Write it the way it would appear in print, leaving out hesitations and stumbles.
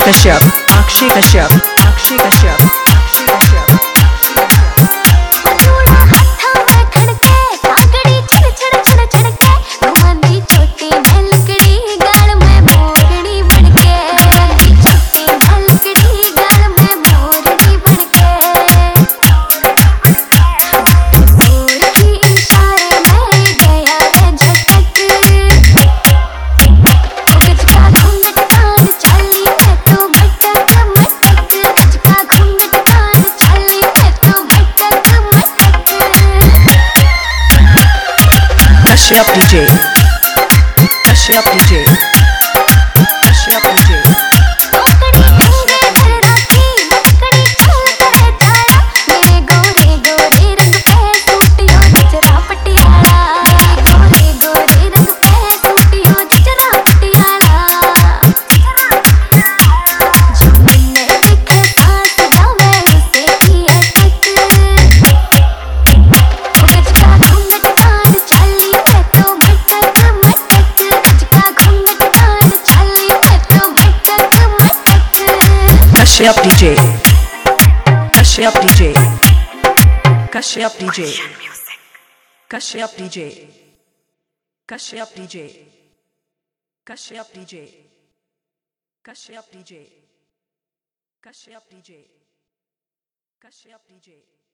Kashyap, Akshi Kashyap, Akshi Kashyap, Akshi Kashyap, Akshi Kashyap. जोड़ा हाथा में खड़के कागड़ी छड़ छड़ छड़ छड़के घुमंदी छोटी ढलकड़ी गाल में मोरनी बनके छोटी ढलकड़ी गाल में मोरनी बनके दूर की इशारे में गया है झटक गज का घूंघट कान चाली है तो भटक मटक गज का घूंघट कान चाली है तो भटक मटक Kashyap DJ, Kashyap DJ, Kashyap DJ. टोकरी टंगे पर राखी मटकड़ी चलता है जाड़ा मेरे गोरे गोरे रंग पे सूटियों जरा पटियाला मेरे गोरे गोरे रंग पे सूटियों जरा पटियाला जो मैंने देखे सांस जावे उसे की अटक गज का घूंघट कान चाली है तो भटक मटक गज का घूंघट कान चाली है तो भटक मटक Kashyap DJ, Kashyap DJ, Kashyap DJ, Kashyap DJ, Kashyap DJ, Kashyap DJ, Kashyap DJ, Kashyap DJ, Kashyap DJ.